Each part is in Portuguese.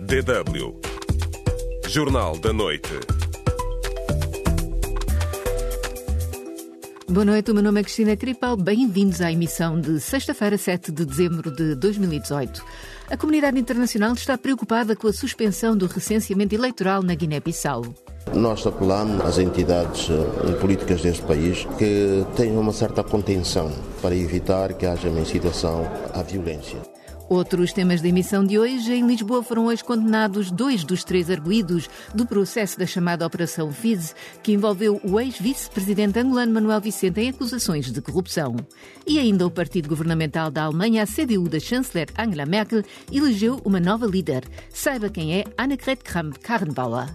DW Jornal da Noite. Boa noite, o meu nome é Cristina Cripal. Bem-vindos à emissão de sexta-feira, 7 de dezembro de 2018. A comunidade internacional está preocupada com a suspensão do recenseamento eleitoral na Guiné-Bissau. Nós apelamos às entidades políticas deste país que tenham uma certa contenção para evitar que haja uma incitação à violência. Outros temas da emissão de hoje. Em Lisboa foram hoje condenados 2 dos 3 arguidos do processo da chamada Operação FIS, que envolveu o ex-vice-presidente angolano Manuel Vicente em acusações de corrupção. E ainda o partido governamental da Alemanha, a CDU da chanceler Angela Merkel, elegeu uma nova líder. Saiba quem é Annegret Kramp-Karrenbauer.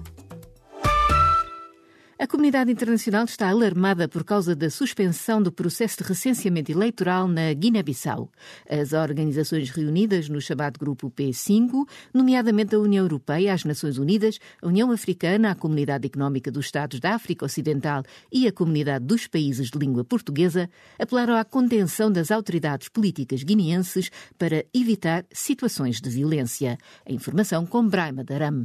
A comunidade internacional está alarmada por causa da suspensão do processo de recenseamento eleitoral na Guiné-Bissau. As organizações reunidas no chamado Grupo P5, nomeadamente a União Europeia, as Nações Unidas, a União Africana, a Comunidade Económica dos Estados da África Ocidental e a Comunidade dos Países de Língua Portuguesa, apelaram à contenção das autoridades políticas guineenses para evitar situações de violência. A informação com Brahma Daram.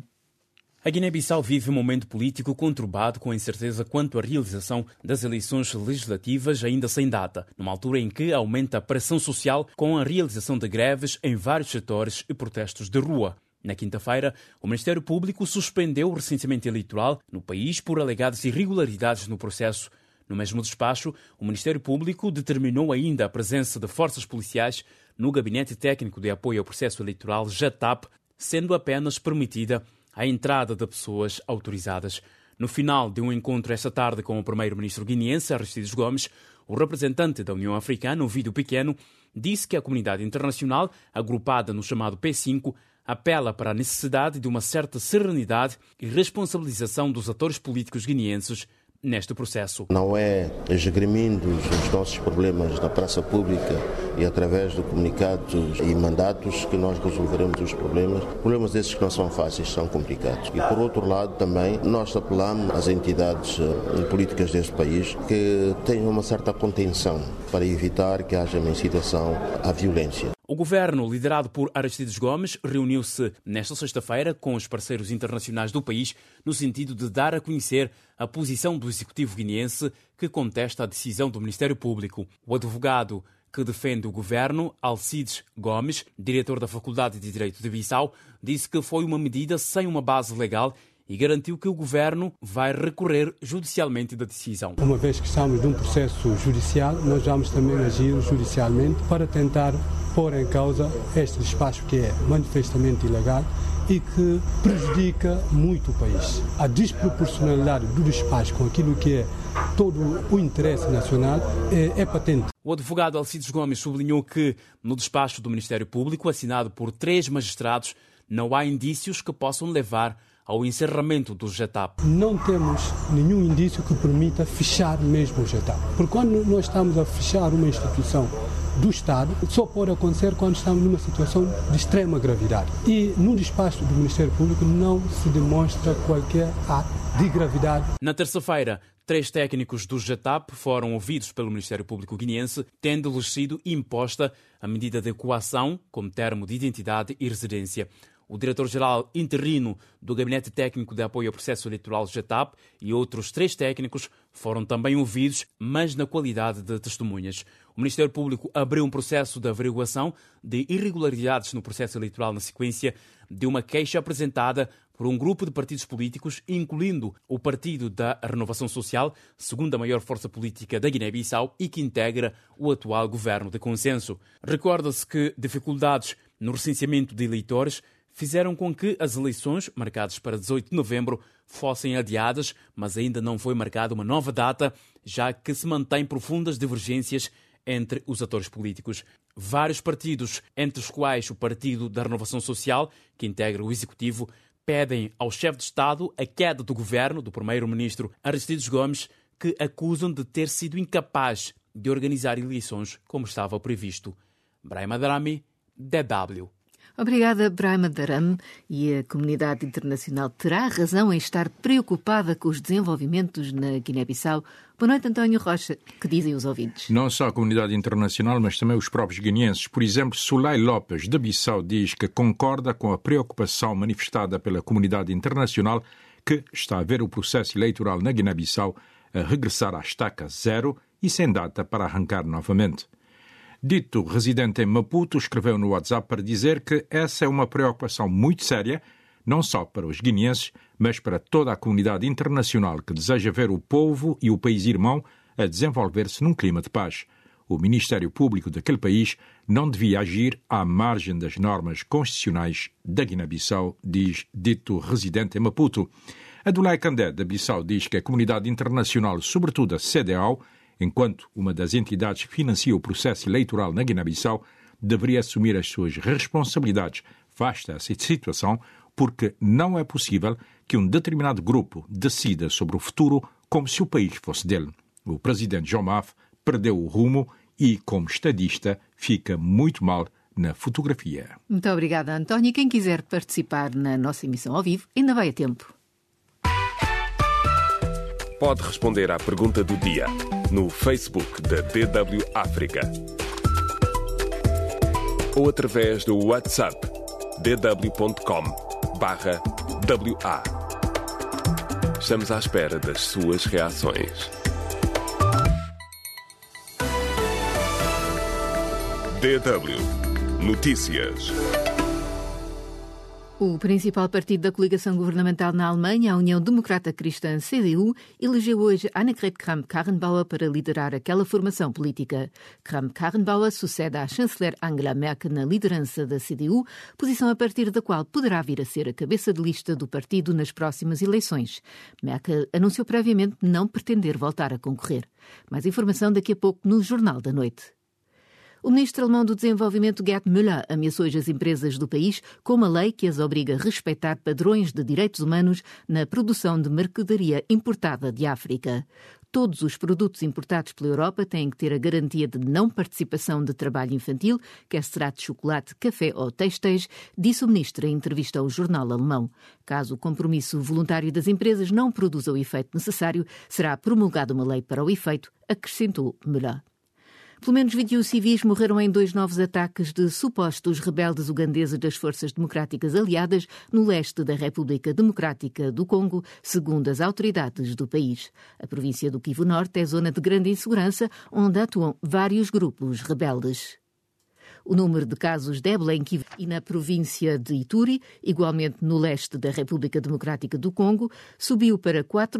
A Guiné-Bissau vive um momento político conturbado com incerteza quanto à realização das eleições legislativas ainda sem data, numa altura em que aumenta a pressão social com a realização de greves em vários setores e protestos de rua. Na quinta-feira, o Ministério Público suspendeu o recenseamento eleitoral no país por alegadas irregularidades no processo. No mesmo despacho, o Ministério Público determinou ainda a presença de forças policiais no Gabinete Técnico de Apoio ao Processo Eleitoral, GATAP, sendo apenas permitida a entrada de pessoas autorizadas. No final de um encontro esta tarde com o primeiro-ministro guineense, Aristides Gomes, o representante da União Africana, Ovidio Pequeno, disse que a comunidade internacional, agrupada no chamado P5, apela para a necessidade de uma certa serenidade e responsabilização dos atores políticos guineenses neste processo. Não é esgrimindo os nossos problemas na praça pública e através de comunicados e mandatos que nós resolveremos os problemas. Problemas esses que não são fáceis, são complicados. E por outro lado também nós apelamos às entidades políticas deste país que tenham uma certa contenção para evitar que haja uma incitação à violência. O governo, liderado por Aristides Gomes, reuniu-se nesta sexta-feira com os parceiros internacionais do país no sentido de dar a conhecer a posição do executivo guineense que contesta a decisão do Ministério Público. O advogado que defende o governo, Alcides Gomes, diretor da Faculdade de Direito de Bissau, disse que foi uma medida sem uma base legal e garantiu que o governo vai recorrer judicialmente da decisão. Uma vez que estamos num processo judicial, nós vamos também agir judicialmente para tentar pôr em causa este despacho que é manifestamente ilegal e que prejudica muito o país. A desproporcionalidade do despacho com aquilo que é todo o interesse nacional é patente. O advogado Alcides Gomes sublinhou que, no despacho do Ministério Público, assinado por 3 magistrados, não há indícios que possam levar ao encerramento do GATAP. Não temos nenhum indício que permita fechar mesmo o GATAP. Porque quando nós estamos a fechar uma instituição do Estado, só pode acontecer quando estamos numa situação de extrema gravidade. E no despacho do Ministério Público não se demonstra qualquer ato de gravidade. Na terça-feira, 3 técnicos do GATAP foram ouvidos pelo Ministério Público guineense, tendo-lhes sido imposta a medida de coação como termo de identidade e residência. O diretor-geral interino do Gabinete Técnico de Apoio ao Processo Eleitoral GATAP e outros 3 técnicos foram também ouvidos, mas na qualidade de testemunhas. O Ministério Público abriu um processo de averiguação de irregularidades no processo eleitoral na sequência de uma queixa apresentada por um grupo de partidos políticos, incluindo o Partido da Renovação Social, segunda maior força política da Guiné-Bissau e que integra o atual governo de consenso. Recorda-se que dificuldades no recenseamento de eleitores fizeram com que as eleições, marcadas para 18 de novembro, fossem adiadas, mas ainda não foi marcada uma nova data, já que se mantêm profundas divergências entre os atores políticos. Vários partidos, entre os quais o Partido da Renovação Social, que integra o Executivo, pedem ao chefe de Estado a queda do governo do primeiro-ministro Aristides Gomes, que acusam de ter sido incapaz de organizar eleições como estava previsto. Brahma Darami, DW. Obrigada, Brahma Dharam. E a comunidade internacional terá razão em estar preocupada com os desenvolvimentos na Guiné-Bissau. Boa noite, António Rocha. Que dizem os ouvintes? Não só a comunidade internacional, mas também os próprios guineenses. Por exemplo, Sulay Lopes, de Bissau, diz que concorda com a preocupação manifestada pela comunidade internacional que está a ver o processo eleitoral na Guiné-Bissau a regressar à estaca zero e sem data para arrancar novamente. Dito residente em Maputo escreveu no WhatsApp para dizer que essa é uma preocupação muito séria, não só para os guineenses, mas para toda a comunidade internacional que deseja ver o povo e o país irmão a desenvolver-se num clima de paz. O Ministério Público daquele país não devia agir à margem das normas constitucionais da Guiné-Bissau, diz dito residente em Maputo. Adulay Kandé, da Bissau, diz que a comunidade internacional, sobretudo a CEDEAO, enquanto uma das entidades que financia o processo eleitoral na Guiné-Bissau, deveria assumir as suas responsabilidades face a essa situação, porque não é possível que um determinado grupo decida sobre o futuro como se o país fosse dele. O presidente João Maf perdeu o rumo e, como estadista, fica muito mal na fotografia. Muito obrigada, António. Quem quiser participar na nossa emissão ao vivo, ainda vai a tempo. Pode responder à pergunta do dia no Facebook da DW África ou através do WhatsApp dw.com/WA. Estamos à espera das suas reações. DW Notícias. O principal partido da coligação governamental na Alemanha, a União Democrata Cristã, CDU, elegeu hoje Annegret Kramp-Karrenbauer para liderar aquela formação política. Kramp-Karrenbauer sucede à chanceler Angela Merkel na liderança da CDU, posição a partir da qual poderá vir a ser a cabeça de lista do partido nas próximas eleições. Merkel anunciou previamente não pretender voltar a concorrer. Mais informação daqui a pouco no Jornal da Noite. O ministro alemão do Desenvolvimento, Gerd Müller, ameaçou hoje as empresas do país com uma lei que as obriga a respeitar padrões de direitos humanos na produção de mercadoria importada de África. Todos os produtos importados pela Europa têm que ter a garantia de não participação de trabalho infantil, quer se trate de chocolate, café ou têxteis, disse o ministro em entrevista ao jornal alemão. Caso o compromisso voluntário das empresas não produza o efeito necessário, será promulgada uma lei para o efeito, acrescentou Müller. Pelo menos 21 civis morreram em 2 novos ataques de supostos rebeldes ugandeses das Forças Democráticas Aliadas no leste da República Democrática do Congo, segundo as autoridades do país. A província do Kivu Norte é zona de grande insegurança, onde atuam vários grupos rebeldes. O número de casos de ébola em Kivu e na província de Ituri, igualmente no leste da República Democrática do Congo, subiu para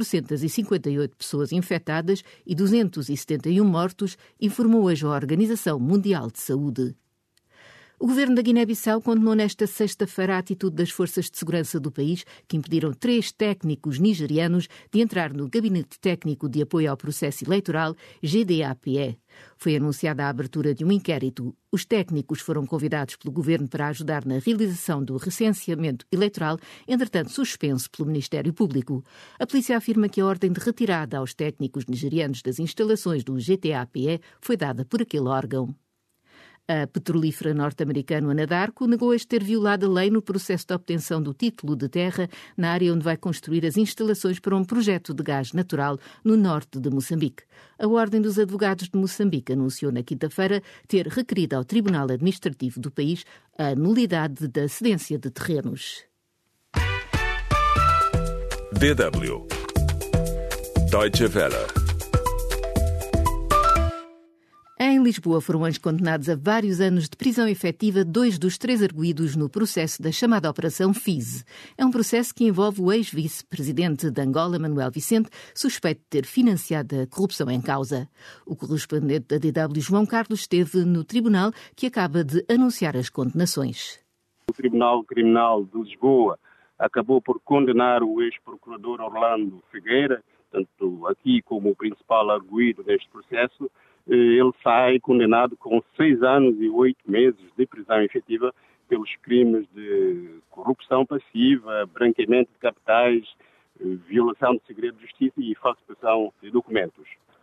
458 pessoas infectadas e 271 mortos, informou hoje a Organização Mundial de Saúde. O governo da Guiné-Bissau condenou nesta sexta-feira a atitude das forças de segurança do país, que impediram 3 técnicos nigerianos de entrar no Gabinete Técnico de Apoio ao Processo Eleitoral, GDAPE. Foi anunciada a abertura de um inquérito. Os técnicos foram convidados pelo governo para ajudar na realização do recenseamento eleitoral, entretanto suspenso pelo Ministério Público. A polícia afirma que a ordem de retirada aos técnicos nigerianos das instalações do GTAPE foi dada por aquele órgão. A petrolífera norte-americana Anadarko negou hoje ter violado a lei no processo de obtenção do título de terra na área onde vai construir as instalações para um projeto de gás natural no norte de Moçambique. A Ordem dos Advogados de Moçambique anunciou na quinta-feira ter requerido ao Tribunal Administrativo do país a nulidade da cedência de terrenos. DW Deutsche Welle. Em Lisboa foram hoje condenados a vários anos de prisão efetiva 2 dos 3 arguidos no processo da chamada Operação FISE. É um processo que envolve o ex-vice-presidente de Angola, Manuel Vicente, suspeito de ter financiado a corrupção em causa. O correspondente da DW, João Carlos, esteve no tribunal que acaba de anunciar as condenações. O Tribunal Criminal de Lisboa acabou por condenar o ex-procurador Orlando Figueira, tanto aqui como o principal arguido neste processo. Ele sai condenado com 6 anos e 8 meses de prisão efetiva pelos crimes de corrupção passiva, branqueamento de capitais, violação de segredo de justiça e falsificação de documentos.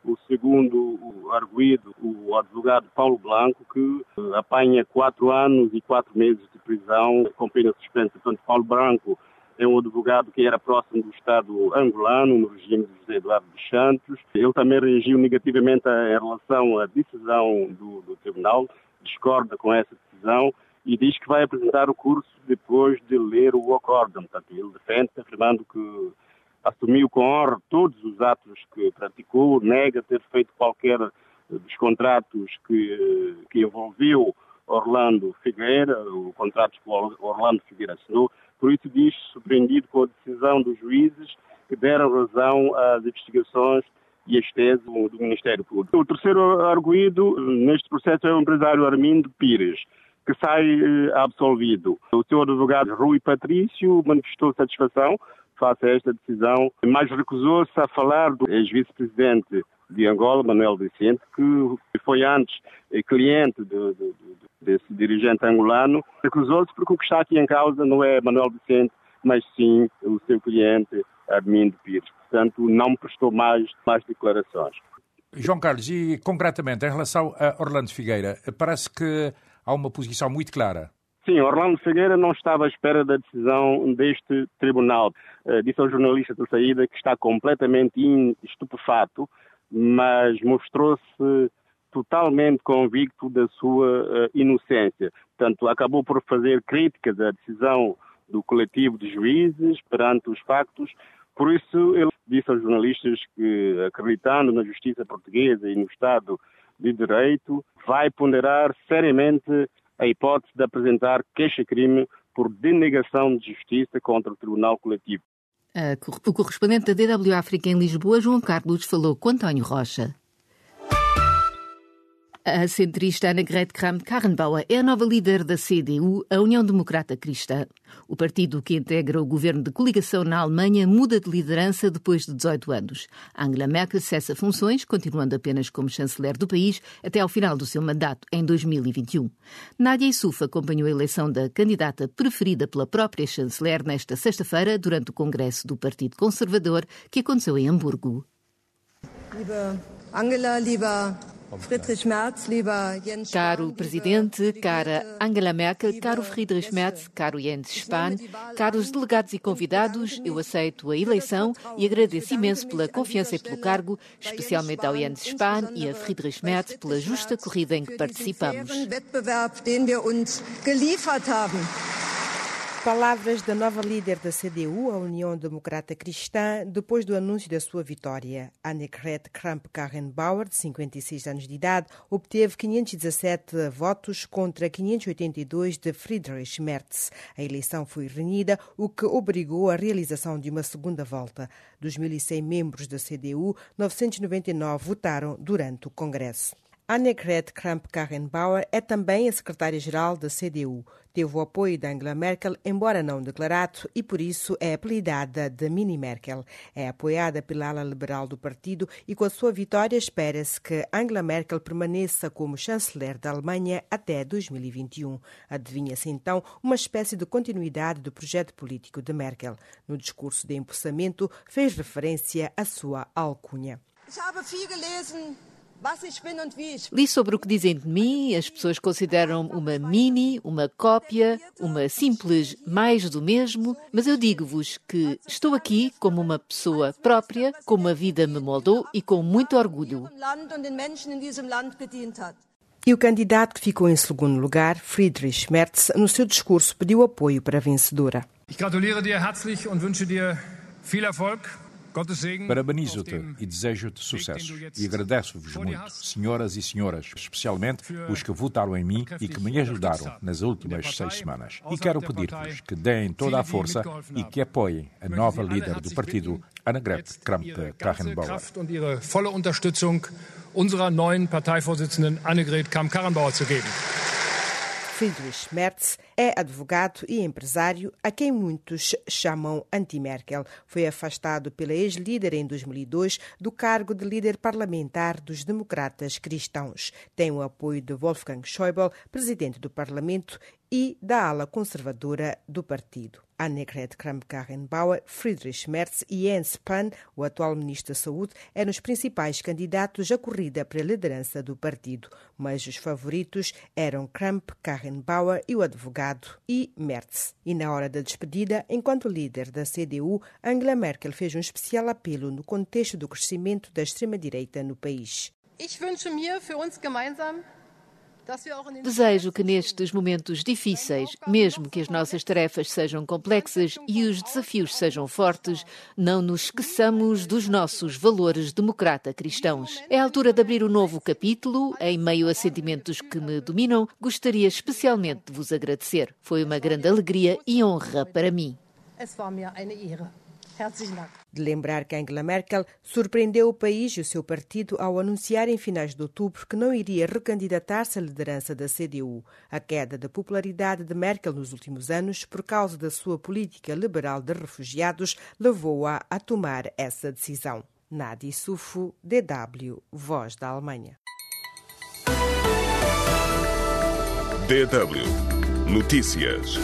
O segundo arguido, o advogado Paulo Blanco, que apanha 4 anos e 4 meses de prisão com pena suspensa. Portanto, Paulo Blanco é um advogado que era próximo do Estado angolano, no regime de José Eduardo dos Santos. Ele também reagiu negativamente em relação à decisão do Tribunal, discorda com essa decisão e diz que vai apresentar o curso depois de ler o acórdão. Portanto, ele defende, afirmando que assumiu com honra todos os atos que praticou, nega ter feito qualquer dos contratos que envolveu Orlando Figueira, o contrato que Orlando Figueira assinou. Por isso diz, surpreendido com a decisão dos juízes que deram razão às investigações e às teses do Ministério Público. O terceiro arguido neste processo é o empresário Armindo Pires, que sai absolvido. O seu advogado Rui Patrício manifestou satisfação face a esta decisão, mas recusou-se a falar do ex-vice-presidente de Angola, Manuel Vicente, que foi antes cliente desse dirigente angolano. Recusou-se porque o que está aqui em causa não é Manuel Vicente, mas sim o seu cliente Armindo Pires. Portanto, não prestou mais declarações. João Carlos, e concretamente em relação a Orlando Figueira, parece que há uma posição muito clara. Sim, Orlando Figueira não estava à espera da decisão deste tribunal. Disse ao jornalista de saída que está completamente estupefato, mas mostrou-se totalmente convicto da sua inocência. Portanto, acabou por fazer críticas à decisão do coletivo de juízes perante os factos. Por isso, ele disse aos jornalistas que, acreditando na justiça portuguesa e no Estado de Direito, vai ponderar seriamente a hipótese de apresentar queixa-crime por denegação de justiça contra o Tribunal Coletivo. O correspondente da DW África em Lisboa, João Carlos, falou com António Rocha. A centrista Annegret Kramp-Karrenbauer é a nova líder da CDU, a União Democrata Cristã. O partido que integra o governo de coligação na Alemanha muda de liderança depois de 18 anos. Angela Merkel cessa funções, continuando apenas como chanceler do país até ao final do seu mandato, em 2021. Nadia Issouf acompanhou a eleição da candidata preferida pela própria chanceler nesta sexta-feira, durante o congresso do Partido Conservador, que aconteceu em Hamburgo. Liebe Angela, lieber Friedrich Merz, lieber Jens Spahn, caro Presidente, cara Angela Merkel, caro Friedrich Merz, caro Jens Spahn, caros delegados e convidados, eu aceito a eleição e agradeço imenso pela confiança e pelo cargo, especialmente ao Jens Spahn e a Friedrich Merz pela justa corrida em que participamos. Palavras da nova líder da CDU, a União Democrata Cristã, depois do anúncio da sua vitória. Annegret Kramp-Karrenbauer, de 56 anos de idade, obteve 517 votos contra 582 de Friedrich Merz. A eleição foi renhida, o que obrigou a realização de uma segunda volta. Dos 1.100 membros da CDU, 999 votaram durante o Congresso. Annegret Kramp-Karrenbauer é também a secretária-geral da CDU. Teve o apoio de Angela Merkel, embora não declarado, e por isso é apelidada de Mini Merkel. É apoiada pela ala liberal do partido e com a sua vitória espera-se que Angela Merkel permaneça como chanceler da Alemanha até 2021. Adivinha-se então uma espécie de continuidade do projeto político de Merkel. No discurso de empossamento fez referência à sua alcunha. Li sobre o que dizem de mim, as pessoas consideram uma mini, uma cópia, uma simples mais do mesmo, mas eu digo-vos que estou aqui como uma pessoa própria, como a vida me moldou e com muito orgulho. E o candidato que ficou em segundo lugar, Friedrich Merz, no seu discurso pediu apoio para a vencedora. Ich gratuliere dir herzlich und wünsche dir viel Erfolg. Parabenizo-te e desejo-te sucesso. E agradeço-vos muito, senhoras e senhores, especialmente os que votaram em mim e que me ajudaram nas últimas 6 semanas. E quero pedir-vos que deem toda a força e que apoiem a nova líder do partido, Annegret Kramp-Karrenbauer. Und ihre volle Unterstützung unserer neuen Parteivorsitzenden Annegret Kramp-Karrenbauer zu geben. Friedrich Merz é advogado e empresário a quem muitos chamam anti-Merkel. Foi afastado pela ex-líder em 2002 do cargo de líder parlamentar dos democratas cristãos. Tem o apoio de Wolfgang Schäuble, presidente do Parlamento, e da ala conservadora do partido. Annegret Kramp-Karrenbauer, Friedrich Merz e Jens Spahn, o atual ministro da Saúde, eram os principais candidatos à corrida para a liderança do partido, mas os favoritos eram Kramp-Karrenbauer e o advogado e Merz. E na hora da despedida, enquanto líder da CDU, Angela Merkel fez um especial apelo no contexto do crescimento da extrema-direita no país. Desejo que nestes momentos difíceis, mesmo que as nossas tarefas sejam complexas e os desafios sejam fortes, não nos esqueçamos dos nossos valores democrata-cristãos. É a altura de abrir um novo capítulo. Em meio a sentimentos que me dominam, gostaria especialmente de vos agradecer. Foi uma grande alegria e honra para mim. De lembrar que Angela Merkel surpreendeu o país e o seu partido ao anunciar em finais de outubro que não iria recandidatar-se à liderança da CDU. A queda da popularidade de Merkel nos últimos anos, por causa da sua política liberal de refugiados, levou-a a tomar essa decisão. Nadi Sufo, DW, Voz da Alemanha. DW Notícias.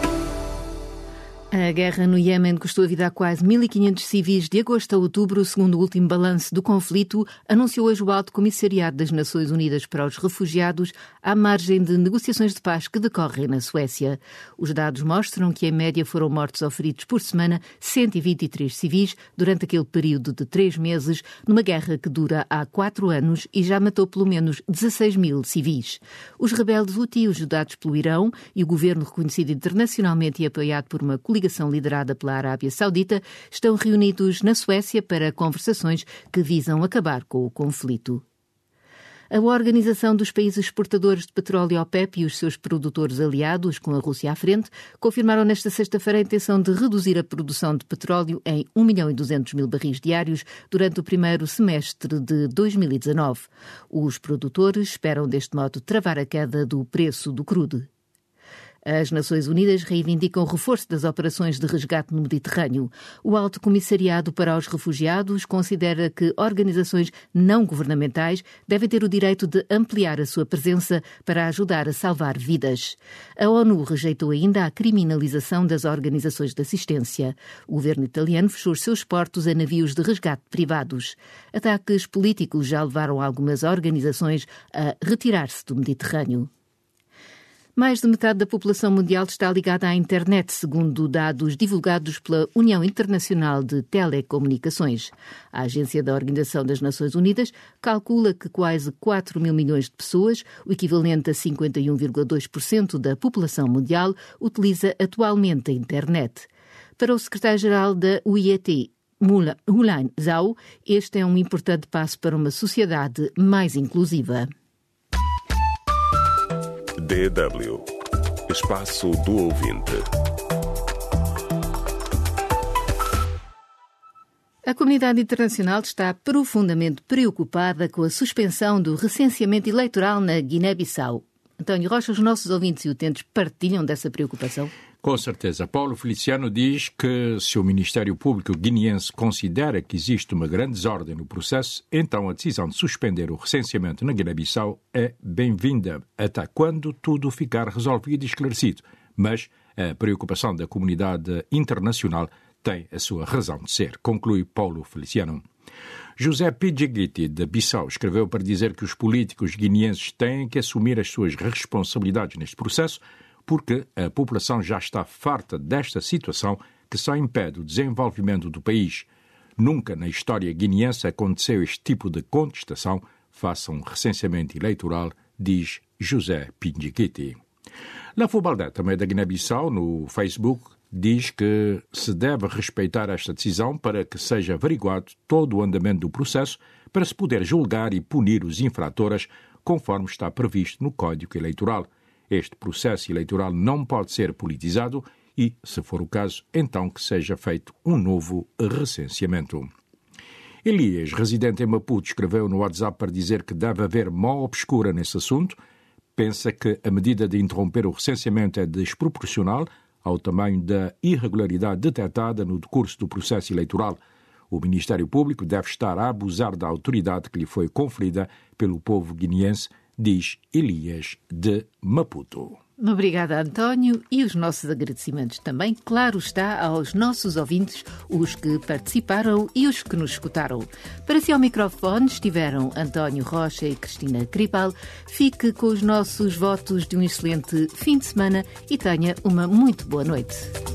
A guerra no Iêmen custou a vida a quase 1.500 civis de agosto a outubro, segundo o último balanço do conflito, anunciou hoje o Alto Comissariado das Nações Unidas para os Refugiados, à margem de negociações de paz que decorrem na Suécia. Os dados mostram que, em média, foram mortos ou feridos por semana 123 civis durante aquele período de 3 meses, numa guerra que dura há 4 anos e já matou pelo menos 16 mil civis. Os rebeldes Houthi, ajudados pelo Irão, e o governo reconhecido internacionalmente e apoiado por uma coligação liderada pela Arábia Saudita, estão reunidos na Suécia para conversações que visam acabar com o conflito. A Organização dos Países Exportadores de Petróleo OPEP e os seus produtores aliados, com a Rússia à frente, confirmaram nesta sexta-feira a intenção de reduzir a produção de petróleo em 1.200.000 barris diários durante o primeiro semestre de 2019. Os produtores esperam deste modo travar a queda do preço do crudo. As Nações Unidas reivindicam o reforço das operações de resgate no Mediterrâneo. O Alto Comissariado para os Refugiados considera que organizações não governamentais devem ter o direito de ampliar a sua presença para ajudar a salvar vidas. A ONU rejeitou ainda a criminalização das organizações de assistência. O governo italiano fechou os seus portos a navios de resgate privados. Ataques políticos já levaram algumas organizações a retirar-se do Mediterrâneo. Mais de metade da população mundial está ligada à internet, segundo dados divulgados pela União Internacional de Telecomunicações. A Agência da Organização das Nações Unidas calcula que quase 4 mil milhões de pessoas, o equivalente a 51,2% da população mundial, utiliza atualmente a internet. Para o secretário-geral da UIT, Hulan Zhao, este é um importante passo para uma sociedade mais inclusiva. DW Espaço do Ouvinte. A comunidade internacional está profundamente preocupada com a suspensão do recenseamento eleitoral na Guiné-Bissau. António Rocha, os nossos ouvintes e utentes partilham dessa preocupação? Com certeza. Paulo Feliciano diz que se o Ministério Público guineense considera que existe uma grande desordem no processo, então a decisão de suspender o recenseamento na Guiné-Bissau é bem-vinda, até quando tudo ficar resolvido e esclarecido. Mas a preocupação da comunidade internacional tem a sua razão de ser, conclui Paulo Feliciano. José Pidjigiti, de Bissau, escreveu para dizer que os políticos guineenses têm que assumir as suas responsabilidades neste processo, porque a população já está farta desta situação que só impede o desenvolvimento do país. Nunca na história guineense aconteceu este tipo de contestação face a um recenseamento eleitoral, diz José Pidjigiti. Lafo Baldé, também da Guiné-Bissau, no Facebook, diz que se deve respeitar esta decisão para que seja averiguado todo o andamento do processo para se poder julgar e punir os infratores conforme está previsto no Código Eleitoral. Este processo eleitoral não pode ser politizado e, se for o caso, então que seja feito um novo recenseamento. Elias, residente em Maputo, escreveu no WhatsApp para dizer que deve haver mão obscura nesse assunto. Pensa que a medida de interromper o recenseamento é desproporcional ao tamanho da irregularidade detectada no decurso do processo eleitoral. O Ministério Público deve estar a abusar da autoridade que lhe foi conferida pelo povo guineense, diz Elias de Maputo. Obrigada, António, e os nossos agradecimentos também, claro está, aos nossos ouvintes, os que participaram e os que nos escutaram. Para si ao microfone estiveram António Rocha e Cristina Cripal. Fique com os nossos votos de um excelente fim de semana e tenha uma muito boa noite.